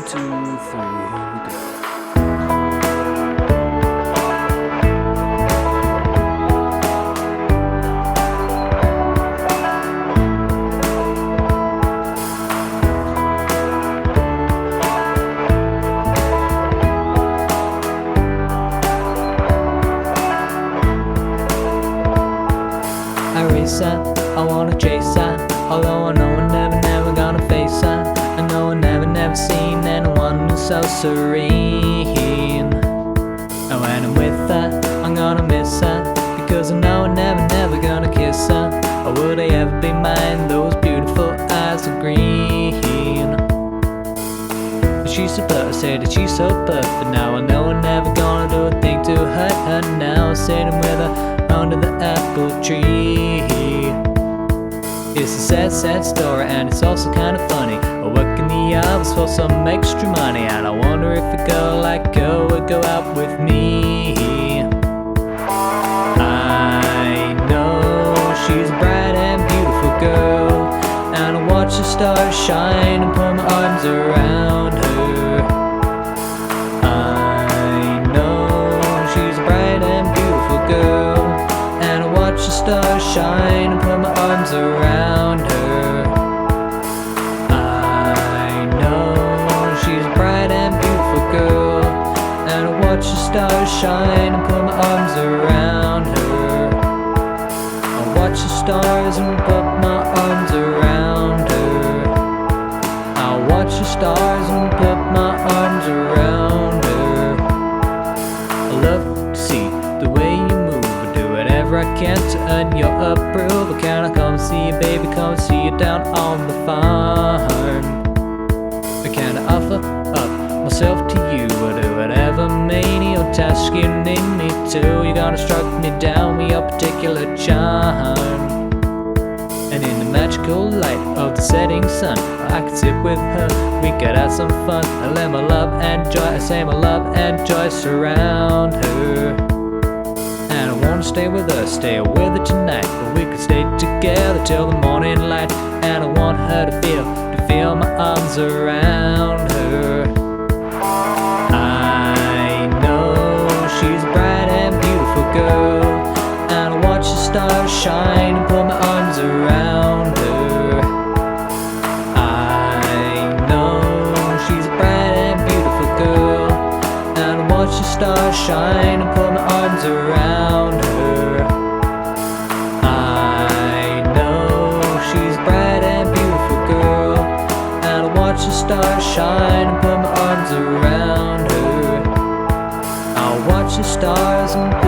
2, 3, here we go. I race her, I wanna chase her, although I know I'm never gonna face her. I know I never seen anyone who's so serene. And when I'm with her, I'm gonna miss her, because I know I'm never gonna kiss her. Or would I ever be mine? Those beautiful eyes are green. She's so perfect, I say that she's so perfect. Now I know I'm never gonna do a thing to hurt her. Now I'm sitting with her under the apple tree. It's a sad story, and it's also kind of funny. I work in the office for some extra money, and I wonder if a girl like her would go out with me. I know she's a bright and beautiful girl, and I watch the stars shine and put my arms around her. I know she's a bright and beautiful girl, and I watch the stars shine and put my arms around her. I know she's a bright and beautiful girl, and I watch the stars shine and put my arms around her. I watch the stars and put my arms around her. I watch the stars and put my arms around her. I love to see the way you move. I do whatever I can to earn your approval. Can I come see you, baby? Come see you down on the farm. Can I offer up myself to you? I do whatever menial task you need me to. You're gonna strike me down with your particular charm. And in the magical light of the setting sun, I could sit with her, we could have some fun. I let my love and joy, I say my love and joy surround her. And I wanna stay with her, stay with her tonight, but we could stay together till the morning light. And I want her to feel my arms around her. I know she's a bright and beautiful girl, and I watch the stars shine and put my arms around her. I know she's a bright and beautiful girl, and I watch the stars shine and put my arms around her. I know she's a bright and beautiful girl, and I watch the stars shine and put my arms around her. I'll watch the stars and